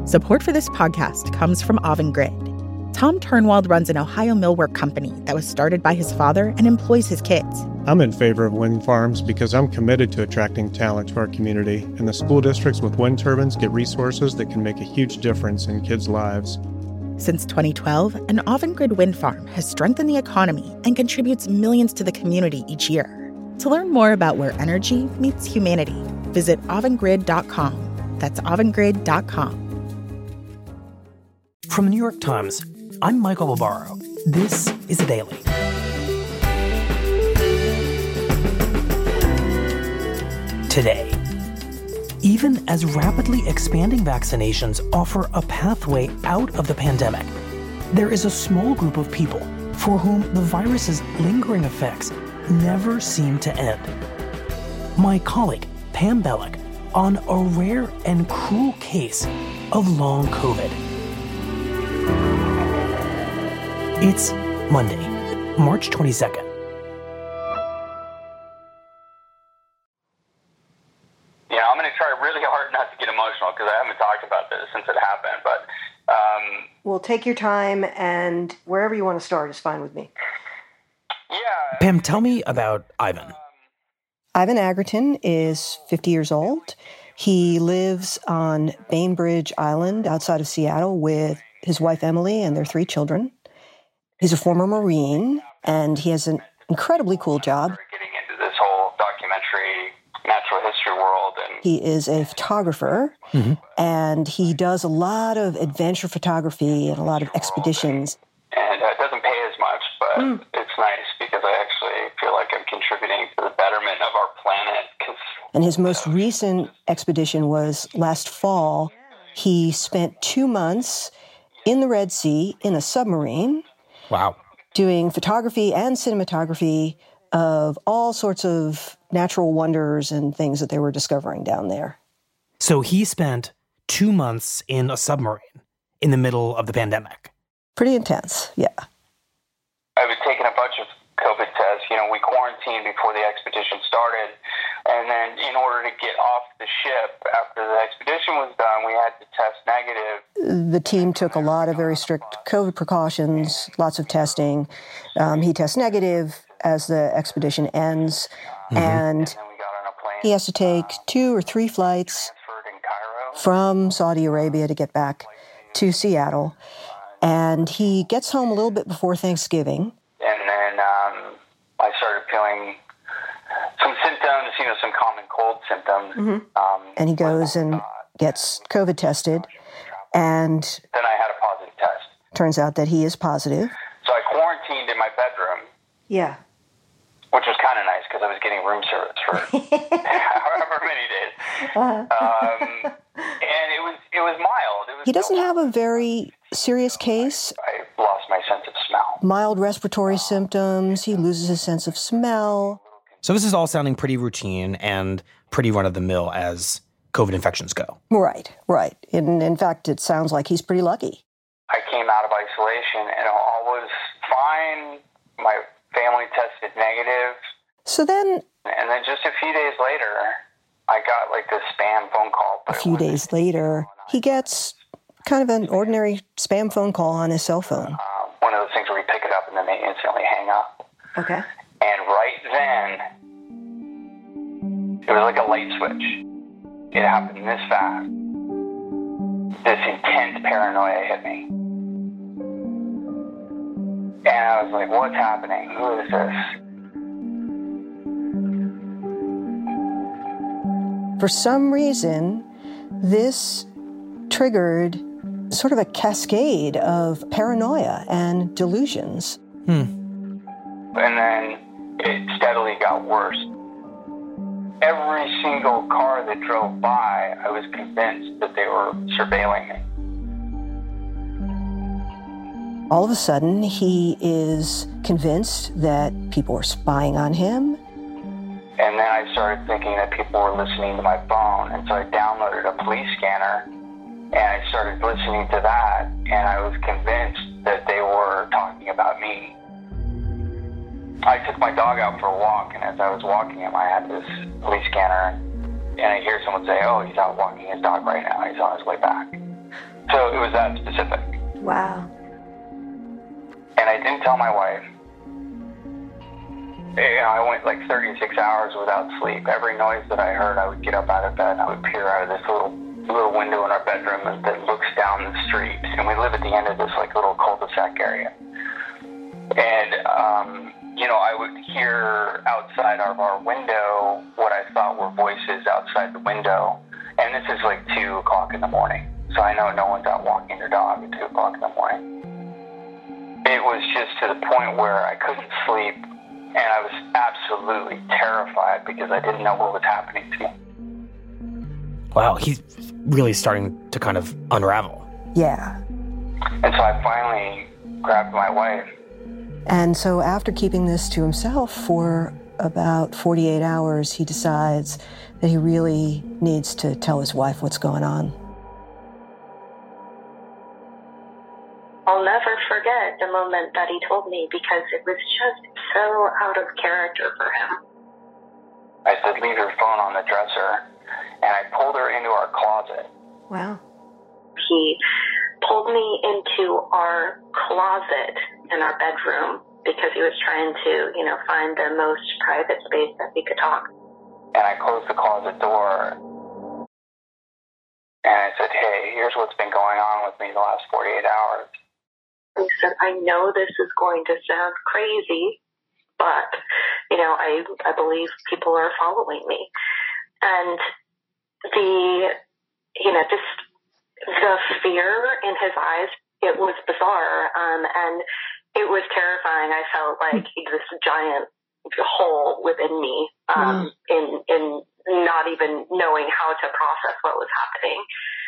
Support for this podcast comes from Avangrid. Tom Turnwald runs an Ohio millwork company that was started by his father and employs his kids. I'm in favor of wind farms because I'm committed to attracting talent to our community, and the school districts with wind turbines get resources that can make a huge difference in kids' lives. Since 2012, an Avangrid wind farm has strengthened the economy and contributes millions to the community each year. To learn more about where energy meets humanity, visit avangrid.com. That's avangrid.com. From the New York Times, I'm Michael Barbaro. This is The Daily. Today, even as rapidly expanding vaccinations offer a pathway out of the pandemic, there is a small group of people for whom the virus's lingering effects never seem to end. My colleague, Pam Bellick, on a rare and cruel case of long COVID. It's Monday, March 22nd. Yeah, I'm going to try really hard not to get emotional because I haven't talked about this since it happened. But well, take your time, and wherever you want to start is fine with me. Yeah. Pam, tell me about Ivan. Ivan Agerton is 50 years old. He lives on Bainbridge Island outside of Seattle with his wife, Emily, and their 3 children. He's a former Marine, and he has an incredibly cool job. Getting into this whole documentary natural history world. And he is a photographer, and he does a lot of adventure photography and a lot of expeditions. And it doesn't pay as much, but it's nice because I actually feel like I'm contributing to the betterment of our planet. And his most recent expedition was last fall. He spent 2 months in the Red Sea in a submarine. Wow. Doing photography and cinematography of all sorts of natural wonders and things that they were discovering down there. So he spent 2 months in a submarine in the middle of the pandemic. Pretty intense, yeah. I was taking a bunch of COVID tests. We quarantined before the expedition started. And then in order to get off the ship after the expedition was done, we had to test negative. The team took a lot of very strict COVID precautions, lots of testing. He tests negative as the expedition ends. And then we got on a plane. He has to take 2 or 3 flights from Saudi Arabia to get back to Seattle. And he gets home a little bit before Thanksgiving. And then I started feeling some symptoms, some common cold symptoms. And he goes and gets COVID tested. And then I had a positive test. Turns out that he is positive. So I quarantined in my bedroom. Yeah. Which was kind of nice because I was getting room service for however many days. And it was mild. He doesn't have a very serious case. I lost my sense of smell. Mild respiratory symptoms. He loses his sense of smell. So this is all sounding pretty routine and pretty run-of-the-mill as COVID infections go. Right. In fact, it sounds like he's pretty lucky. I came out of isolation and all was fine. My family tested negative. So then... And then just a few days later, I got this spam phone call. A few days later, he gets kind of an ordinary spam phone call on his cell phone. One of those things where you pick it up and then they instantly hang up. Okay. And right then, it was like a light switch. It happened this fast. This intense paranoia hit me. And I was like, what's happening? Who is this? For some reason, this triggered sort of a cascade of paranoia and delusions. And then it steadily got worse. Every single car that drove by, I was convinced that they were surveilling me. All of a sudden, he is convinced that people are spying on him. And then I started thinking that people were listening to my phone. And so I downloaded a police scanner and I started listening to that. And I was convinced that they were talking about me. I took my dog out for a walk, and as I was walking him, I had this police scanner, and I hear someone say, oh, he's out walking his dog right now. He's on his way back. was that specific. Wow. And I didn't tell my wife. I went like 36 hours without sleep. Every noise that I heard, I would get up out of bed and I would peer out of this little window in our bedroom that looks down the street. And we live at the end of this like little cul-de-sac area. And, I would hear outside of our window what I thought were voices outside the window. And this is like 2 o'clock in the morning. So I know no one's out walking their dog at 2 o'clock in the morning. It was just to the point where I couldn't sleep, and I was absolutely terrified because I didn't know what was happening to me. Wow, he's really starting to kind of unravel. Yeah. And so I finally grabbed my wife. And so after keeping this to himself for about 48 hours, he decides that he really needs to tell his wife what's going on. I'll never forget the moment that he told me because it was just so out of character for him. I said, leave your phone on the dresser, and I pulled her into our closet. Wow. He pulled me into our closet in our bedroom because he was trying to, find the most private space that we could talk. And I closed the closet door, and I said, hey, here's what's been going on with me the last 48 hours. He said, I know this is going to sound crazy, but, I believe people are following me. And just the fear in his eyes, it was bizarre. And it was terrifying. I felt like this giant hole within me, in not even knowing how to process what was happening.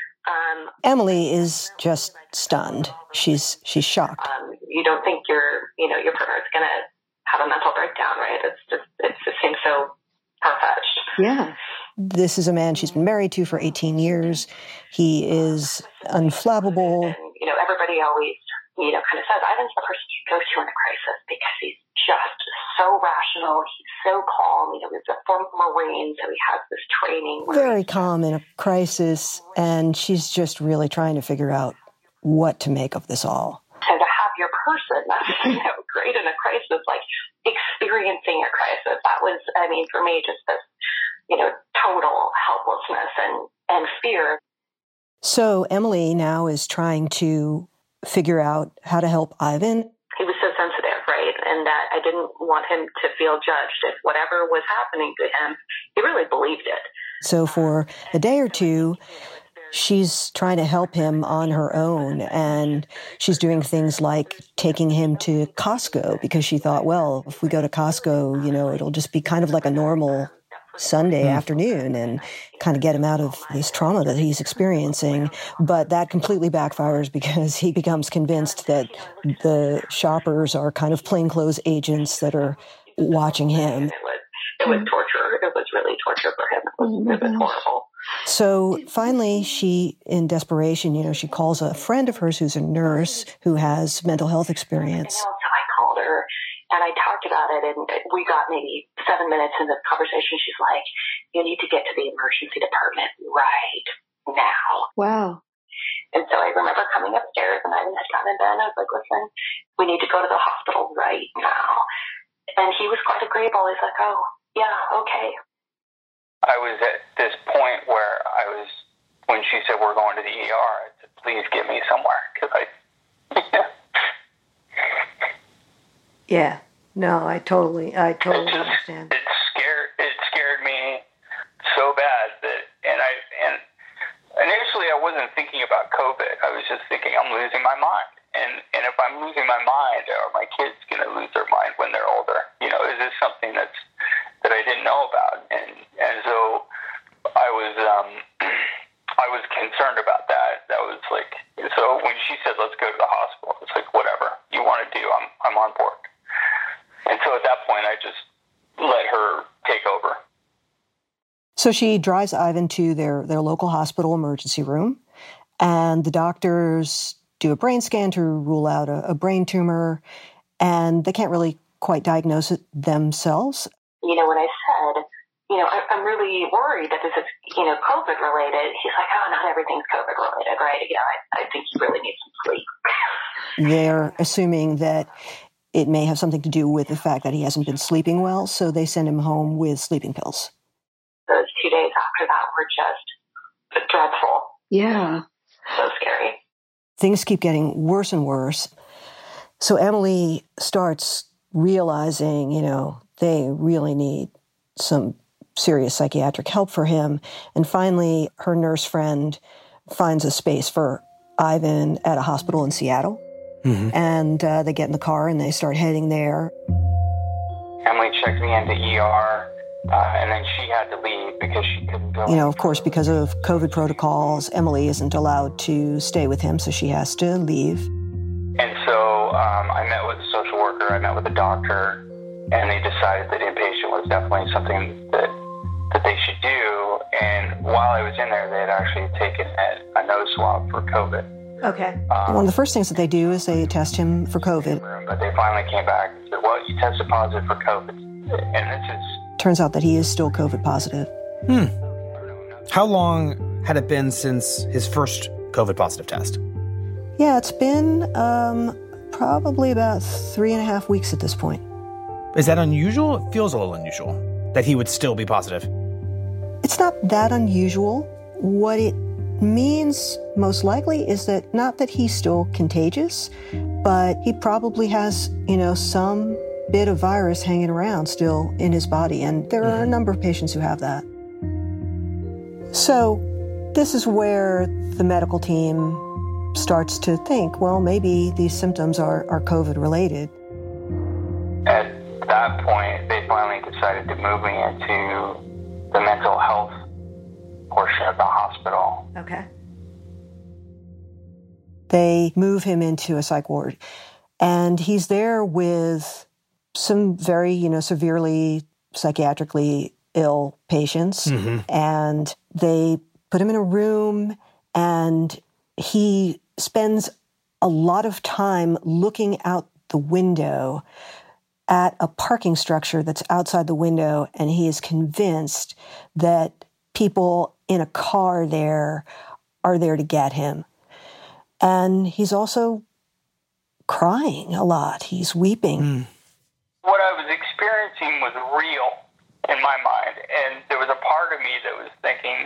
Emily is just stunned. She's shocked. You don't think your partner's going to have a mental breakdown, right? It just seems so far-fetched. Yeah. This is a man she's been married to for 18 years. He is unflappable. And, everybody always, kind of says, Ivan's the person you go to in a crisis because he's just so rational. He's so calm. He's a former Marine, so he has this training. Very calm in a crisis, and she's just really trying to figure out what to make of this all. So to have your person, that's great in a crisis, like experiencing a crisis, that was, for me, just this, total helplessness and fear. So Emily now is trying to figure out how to help Ivan. He was so sensitive, right? And that I didn't want him to feel judged. If whatever was happening to him, he really believed it. So for a day or two, she's trying to help him on her own. And she's doing things like taking him to Costco because she thought, well, if we go to Costco, it'll just be kind of like a normal Sunday afternoon and kind of get him out of this trauma that he's experiencing. But that completely backfires because he becomes convinced that the shoppers are kind of plainclothes agents that are watching him. It was torture. It was really torture for him. It was horrible. So finally, she, in desperation, she calls a friend of hers who's a nurse who has mental health experience. So I called her and I talked about it, and we got maybe 7 minutes into the conversation. She's like, you need to get to the emergency department right now. Wow. And so I remember coming upstairs, and Ivan had gotten in bed, and I was like, listen, we need to go to the hospital right now. And he was quite agreeable. He's like, oh, yeah, okay. I was at this point where when she said we're going to the ER, I said, please get me somewhere, because Yeah. No, I totally understand. It scared me so bad that, and initially I wasn't thinking about COVID. I was just thinking I'm losing my mind. And if I'm losing my mind, are my kids going to lose their mind when they're older? Is this something that I didn't know about? And so I was concerned about that. That was like, so when she said, let's go to the hospital, it's like, whatever you want to do, I'm on board. And so at that point, I just let her take over. So she drives Ivan to their local hospital emergency room, and the doctors do a brain scan to rule out a brain tumor, and they can't really quite diagnose it themselves. When I said, I'm really worried that this is, COVID related. He's like, oh, not everything's COVID related, right? I think he really needs some sleep. They're assuming that it may have something to do with the fact that he hasn't been sleeping well, so they send him home with sleeping pills. Those 2 days after that were just dreadful. Yeah. So scary. Things keep getting worse and worse. So Emily starts realizing, they really need some serious psychiatric help for him. And finally, her nurse friend finds a space for Ivan at a hospital in Seattle. Mm-hmm. And they get in the car and they start heading there. Emily checked me into ER, and then she had to leave because she couldn't go. Of course, because of COVID protocols, Emily isn't allowed to stay with him, so she has to leave. And so I met with a social worker, I met with a doctor, and they decided that inpatient was definitely something that they should do. And while I was in there, they had actually taken a nose swab for COVID. Okay. One of the first things that they do is they test him for COVID. But they finally came back and said, well, you tested positive for COVID. And this is... Turns out that he is still COVID positive. How long had it been since his first COVID positive test? Yeah, it's been probably about 3.5 weeks at this point. Is that unusual? It feels a little unusual that he would still be positive. It's not that unusual. What it means most likely is that not that he's still contagious, but he probably has, some bit of virus hanging around still in his body. And there are a number of patients who have that. So this is where the medical team starts to think, well, maybe these symptoms are COVID related. At that point, they finally decided to move me into the mental health portion of the hospital. Okay. They move him into a psych ward, and he's there with some very, severely psychiatrically ill patients, and they put him in a room, and he spends a lot of time looking out the window at a parking structure that's outside the window, and he is convinced that people in a car there are there to get him. And he's also crying a lot. He's weeping. What I was experiencing was real in my mind, and there was a part of me that was thinking,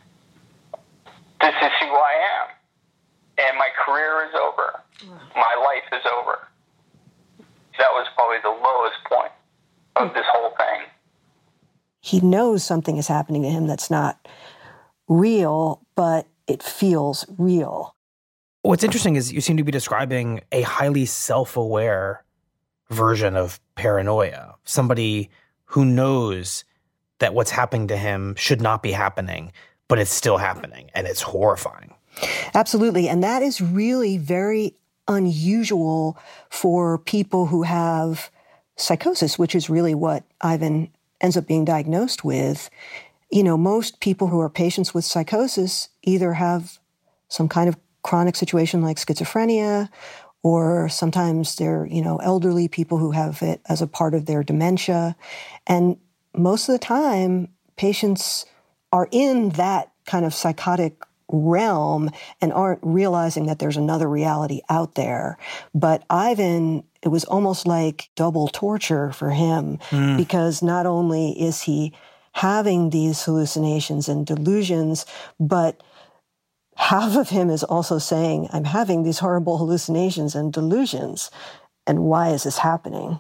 this is who I am, and my career is over. My life is over. That was probably the lowest point of this whole thing. He knows something is happening to him that's not real, but it feels real. What's interesting is you seem to be describing a highly self-aware version of paranoia. Somebody who knows that what's happening to him should not be happening, but it's still happening, and it's horrifying. Absolutely. And that is really very unusual for people who have psychosis, which is really what Ivan ends up being diagnosed with. Most people who are patients with psychosis either have some kind of chronic situation like schizophrenia, or sometimes they're, elderly people who have it as a part of their dementia. And most of the time, patients are in that kind of psychotic realm and aren't realizing that there's another reality out there. But Ivan, it was almost like double torture for him, because not only is he having these hallucinations and delusions, but half of him is also saying, I'm having these horrible hallucinations and delusions, and why is this happening?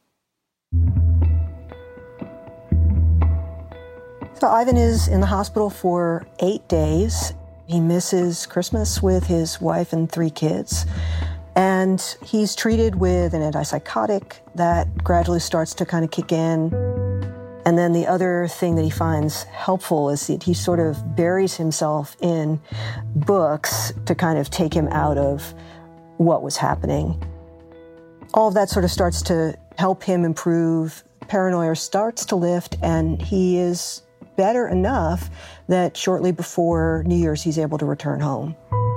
So Ivan is in the hospital for 8 days. He misses Christmas with his wife and 3 kids. And he's treated with an antipsychotic that gradually starts to kind of kick in. And then the other thing that he finds helpful is that he sort of buries himself in books to kind of take him out of what was happening. All of that sort of starts to help him improve. Paranoia starts to lift, and he is better enough that shortly before New Year's, he's able to return home.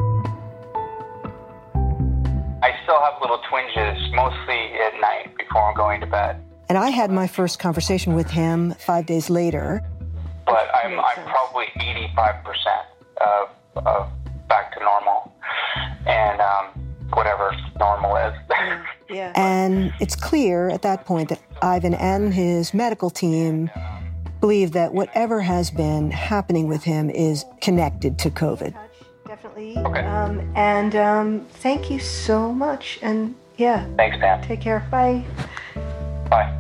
I still have little twinges, mostly at night before I'm going to bed. And I had my first conversation with him 5 days later. 95% of back to normal, and whatever normal is. Yeah. And it's clear at that point that Ivan and his medical team believe that whatever has been happening with him is connected to COVID. Definitely. Okay. And thank you so much. And yeah. Thanks, Dan. Take care. Bye. Bye.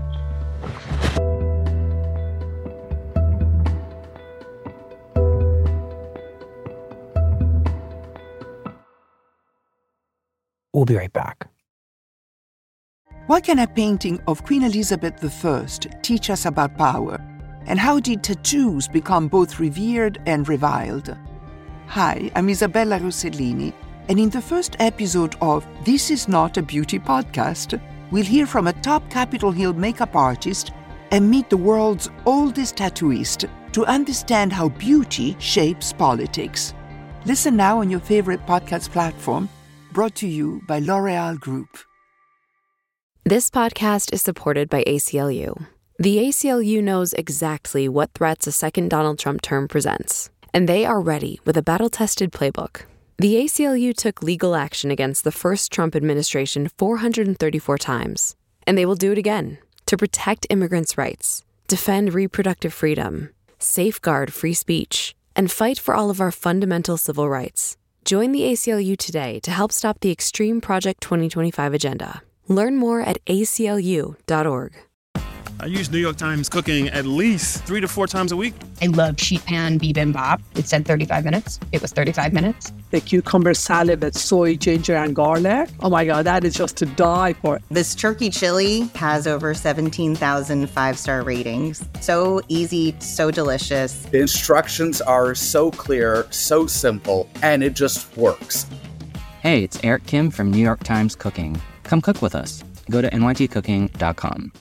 We'll be right back. What can a painting of Queen Elizabeth I teach us about power? And how did tattoos become both revered and reviled? Hi, I'm Isabella Rossellini, and in the first episode of This Is Not a Beauty Podcast, we'll hear from a top Capitol Hill makeup artist and meet the world's oldest tattooist to understand how beauty shapes politics. Listen now on your favorite podcast platform, brought to you by L'Oréal Group. This podcast is supported by ACLU. The ACLU knows exactly what threats a second Donald Trump term presents, and they are ready with a battle-tested playbook. The ACLU took legal action against the first Trump administration 434 times, and they will do it again to protect immigrants' rights, defend reproductive freedom, safeguard free speech, and fight for all of our fundamental civil rights. Join the ACLU today to help stop the Extreme Project 2025 agenda. Learn more at aclu.org. I use New York Times Cooking at least 3 to 4 times a week. I love sheet pan bibimbap. It said 35 minutes. It was 35 minutes. The cucumber salad with soy, ginger, and garlic. Oh my God, that is just to die for. This turkey chili has over 17,000 5-star ratings. So easy, so delicious. The instructions are so clear, so simple, and it just works. Hey, it's Eric Kim from New York Times Cooking. Come cook with us. Go to nytcooking.com.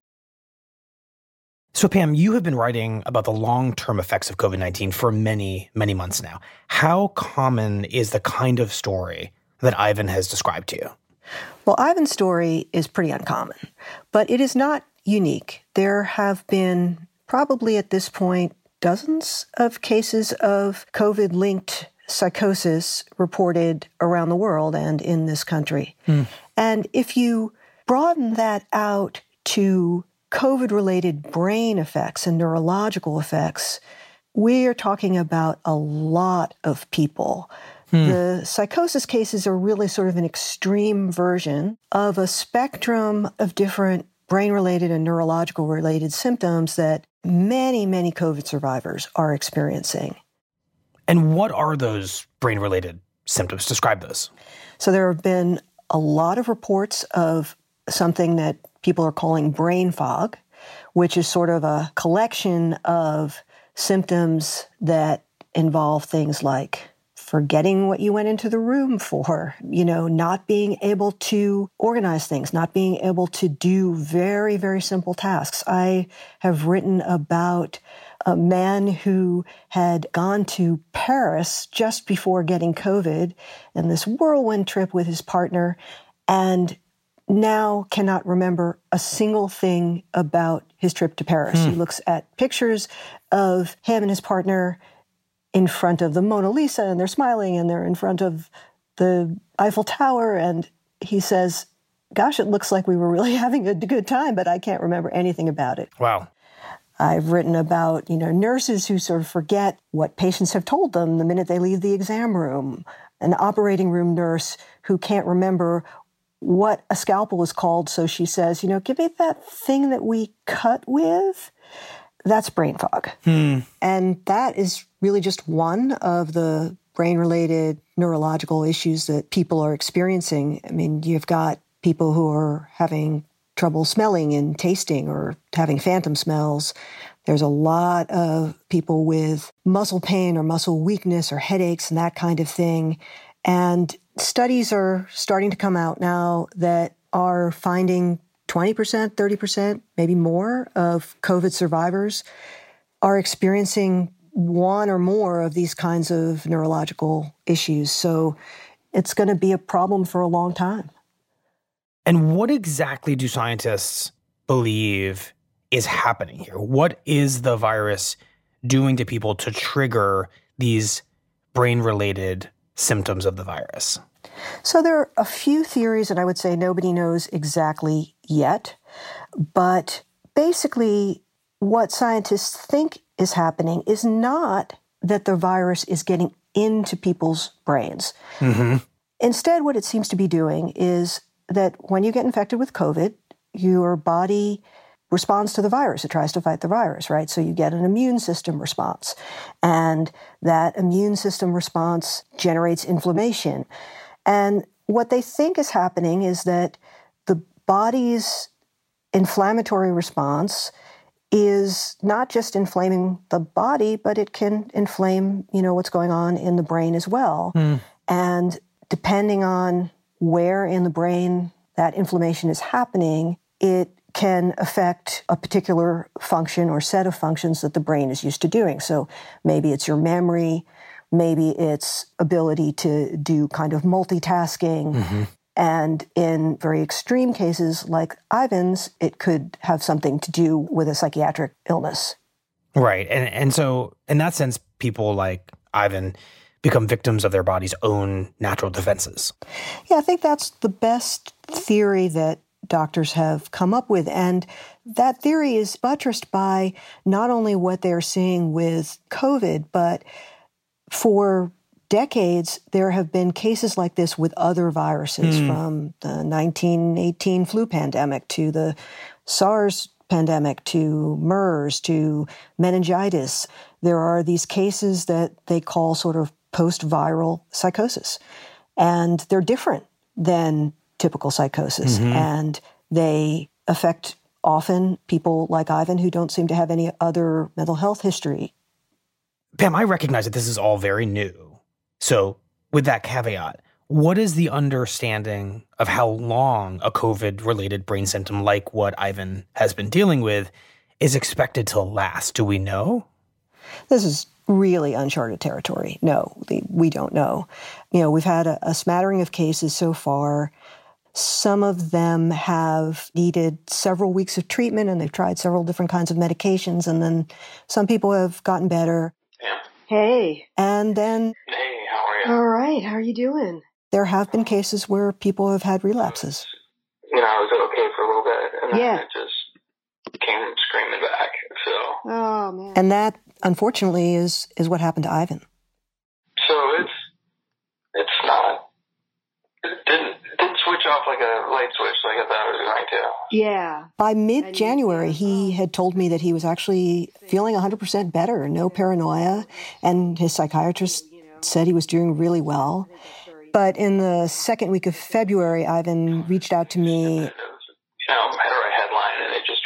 So, Pam, you have been writing about the long-term effects of COVID-19 for many, many months now. How common is the kind of story that Ivan has described to you? Well, Ivan's story is pretty uncommon, but it is not unique. There have been probably at this point dozens of cases of COVID-linked psychosis reported around the world and in this country. And if you broaden that out to COVID-related brain effects and neurological effects, we are talking about a lot of people. The psychosis cases are really sort of an extreme version of a spectrum of different brain-related and neurological-related symptoms that many, many COVID survivors are experiencing. And what are those brain-related symptoms? Describe those. So there have been a lot of reports of something that people are calling brain fog, which is sort of a collection of symptoms that involve things like forgetting what you went into the room for, not being able to organize things, not being able to do very, very simple tasks. I have written about a man who had gone to Paris just before getting COVID and this whirlwind trip with his partner, and now cannot remember a single thing about his trip to Paris. He looks at pictures of him and his partner in front of the Mona Lisa, and they're smiling, and they're in front of the Eiffel Tower, and he says, gosh, it looks like we were really having a good time, but I can't remember anything about it. Wow. I've written about, nurses who sort of forget what patients have told them the minute they leave the exam room, an operating room nurse who can't remember what a scalpel is called, so she says, give me that thing that we cut with. That's brain fog. And that is really just one of the brain-related neurological issues that people are experiencing. I mean, you've got people who are having trouble smelling and tasting or having phantom smells. There's a lot of people with muscle pain or muscle weakness or headaches and that kind of thing. And studies are starting to come out now that are finding 20%, 30%, maybe more of COVID survivors are experiencing one or more of these kinds of neurological issues. So it's going to be a problem for a long time. And what exactly do scientists believe is happening here? What is the virus doing to people to trigger these brain-related symptoms of the virus? So there are a few theories that I would say nobody knows exactly yet. But basically, what scientists think is happening is not that the virus is getting into people's brains. Mm-hmm. Instead, what it seems to be doing is that when you get infected with COVID, your body responds to the virus. It tries to fight the virus, right? So you get an immune system response. And that immune system response generates inflammation. And what they think is happening is that the body's inflammatory response is not just inflaming the body, but it can inflame, what's going on in the brain as well. And depending on where in the brain that inflammation is happening, it can affect a particular function or set of functions that the brain is used to doing. So maybe it's your memory, maybe it's ability to do kind of multitasking. Mm-hmm. And in very extreme cases like Ivan's, it could have something to do with a psychiatric illness. Right. And so in that sense, people like Ivan become victims of their body's own natural defenses. Yeah, I think that's the best theory that doctors have come up with. And that theory is buttressed by not only what they're seeing with COVID, but for decades, there have been cases like this with other viruses, from the 1918 flu pandemic to the SARS pandemic to MERS to meningitis. There are these cases that they call sort of post-viral psychosis. And they're different than typical psychosis. Mm-hmm. And they affect often people like Ivan who don't seem to have any other mental health history. Pam, I recognize that this is all very new. So with that caveat, what is the understanding of how long a COVID-related brain symptom like what Ivan has been dealing with is expected to last? Do we know? This is really uncharted territory. No, we don't know. We've had a smattering of cases so far. Some of them have needed several weeks of treatment, and they've tried several different kinds of medications, and then some people have gotten better. Yeah. Hey. And then... Hey, how are you? All right, how are you doing? There have been cases where people have had relapses. I was okay for a little bit, and then it just came screaming back, so... Oh, man. And that, unfortunately, is what happened to Ivan. So it's not... It didn't switch off like a light switch like I thought it was going to. Yeah. By mid-January, he had told me that he was actually feeling 100% better, no paranoia, and his psychiatrist said he was doing really well. But in the second week of February, Ivan reached out to me. Had a headline, and it just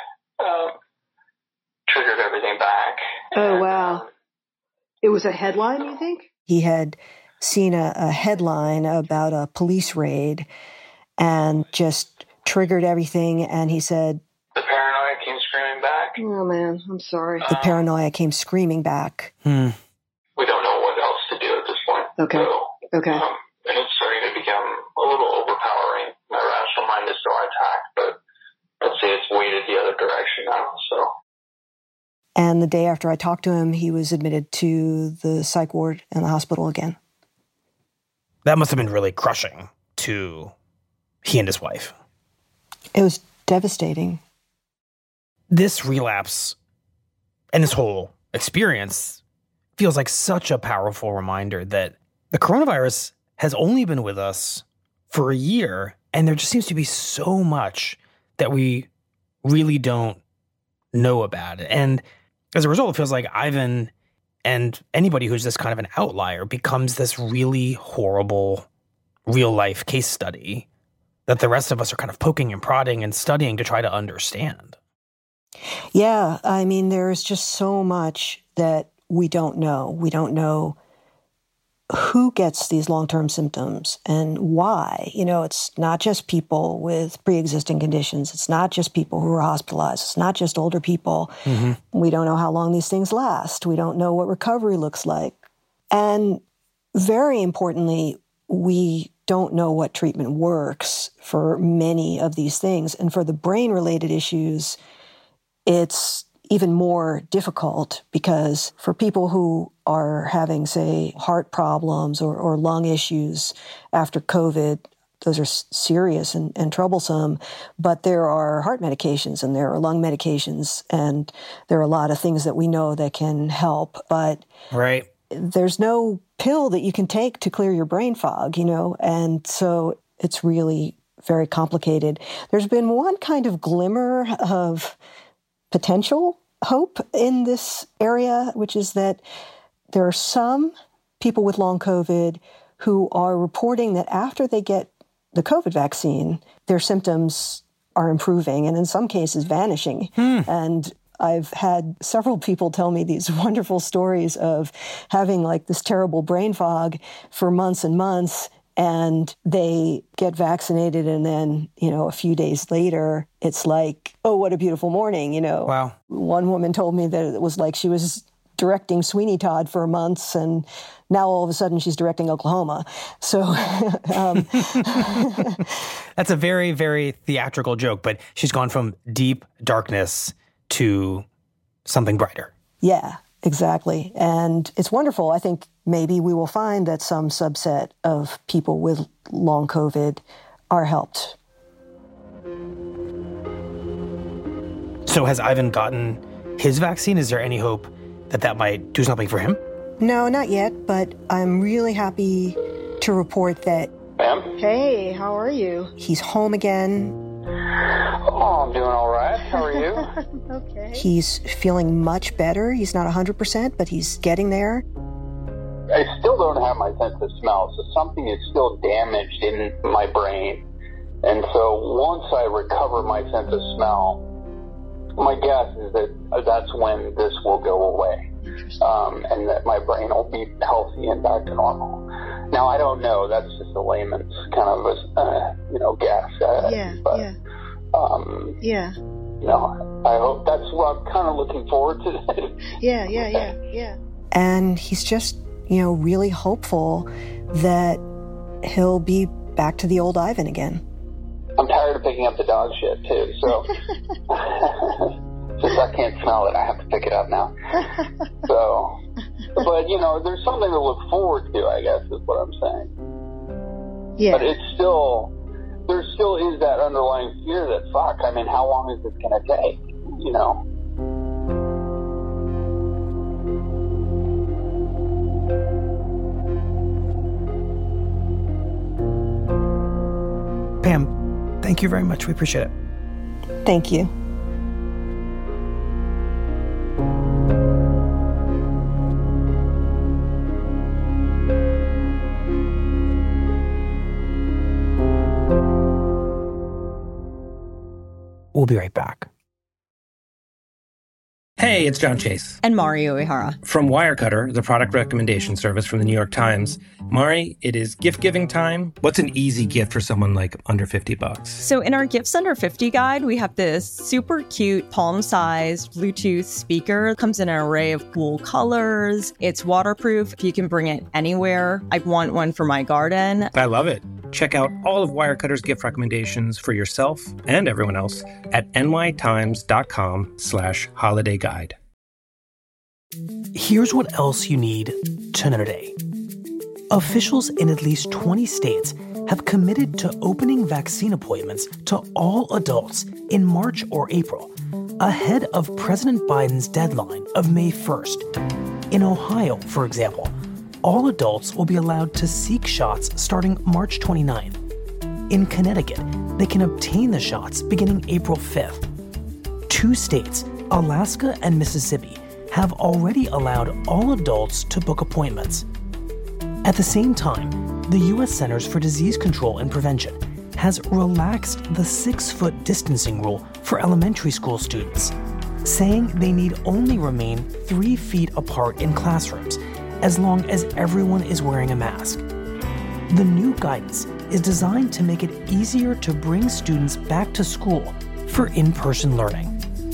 triggered everything back. Oh, wow. It was a headline, you think? He had seen a headline about a police raid and just triggered everything. And he said, the paranoia came screaming back. Oh, man, I'm sorry. The paranoia came screaming back. We don't know what else to do at this point. Okay. So, okay. And it's starting to become a little overpowering. My rational mind is still intact, but let's say it's weighted the other direction now. So. And the day after I talked to him, he was admitted to the psych ward in the hospital again. That must have been really crushing to he and his wife. It was devastating. This relapse and this whole experience feels like such a powerful reminder that the coronavirus has only been with us for a year, and there just seems to be so much that we really don't know about it. And as a result, it feels like Ivan and anybody who's this kind of an outlier becomes this really horrible real-life case study that the rest of us are kind of poking and prodding and studying to try to understand. Yeah, I mean, there's just so much that we don't know. We don't know who gets these long-term symptoms and why. It's not just people with pre-existing conditions. It's not just people who are hospitalized. It's not just older people. Mm-hmm. We don't know how long these things last. We don't know what recovery looks like. And very importantly, we don't know what treatment works for many of these things. And for the brain-related issues, it's even more difficult because for people who are having, say, heart problems or lung issues after COVID, those are serious and troublesome, but there are heart medications and there are lung medications and there are a lot of things that we know that can help, but right. There's no pill that you can take to clear your brain fog, and so it's really very complicated. There's been one kind of glimmer of potential hope in this area, which is that there are some people with long COVID who are reporting that after they get the COVID vaccine, their symptoms are improving and in some cases vanishing. And I've had several people tell me these wonderful stories of having like this terrible brain fog for months and months, and they get vaccinated, and then, a few days later, it's like, oh, what a beautiful morning, Wow. One woman told me that it was like she was directing Sweeney Todd for months, and now all of a sudden she's directing Oklahoma. So that's a very, very theatrical joke, but she's gone from deep darkness to something brighter. Yeah, exactly. And it's wonderful. I think maybe we will find that some subset of people with long COVID are helped. So has Ivan gotten his vaccine? Is there any hope that might do something for him? No, not yet, but I'm really happy to report that... Ma'am? Hey, how are you? He's home again. Oh, I'm doing all right. How are you? Okay. He's feeling much better. He's not 100%, but he's getting there. I still don't have my sense of smell, so something is still damaged in my brain. And so once I recover my sense of smell, my guess is that that's when this will go away. And that my brain will be healthy and back to normal. Now, I don't know. That's just a layman's kind of guess. I hope that's what I'm kind of looking forward to. Yeah. And he's just, really hopeful that he'll be back to the old Ivan again. I'm tired of picking up the dog shit, too, so... Since I can't smell it, I have to pick it up now. So, but, there's something to look forward to, I guess, is what I'm saying. Yeah. But there still is that underlying fear that, how long is this going to take, Pam, thank you very much. We appreciate it. Thank you. We'll be right back. Hey, it's John Chase. And Mari Uehara. From Wirecutter, the product recommendation service from the New York Times. Mari, it is gift-giving time. What's an easy gift for someone like under $50? So in our Gifts Under 50 guide, we have this super cute palm-sized Bluetooth speaker. It comes in an array of cool colors. It's waterproof. You can bring it anywhere. I want one for my garden. I love it. Check out all of Wirecutter's gift recommendations for yourself and everyone else at nytimes.com/holiday guide. Here's what else you need to know today. Officials in at least 20 states have committed to opening vaccine appointments to all adults in March or April, ahead of President Biden's deadline of May 1st. In Ohio, for example, all adults will be allowed to seek shots starting March 29th. In Connecticut, they can obtain the shots beginning April 5th. 2 states, Alaska and Mississippi, have already allowed all adults to book appointments. At the same time, the U.S. Centers for Disease Control and Prevention has relaxed the 6-foot distancing rule for elementary school students, saying they need only remain 3 feet apart in classrooms as long as everyone is wearing a mask. The new guidance is designed to make it easier to bring students back to school for in-person learning.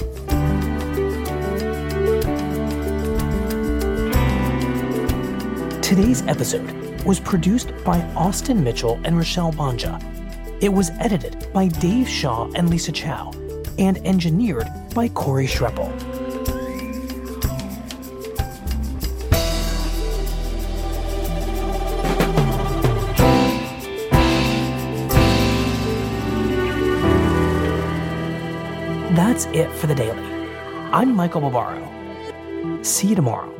Today's episode was produced by Austin Mitchell and Rochelle Banja. It was edited by Dave Shaw and Lisa Chow, and engineered by Corey Schreppel. That's it for The Daily. I'm Michael Barbaro. See you tomorrow.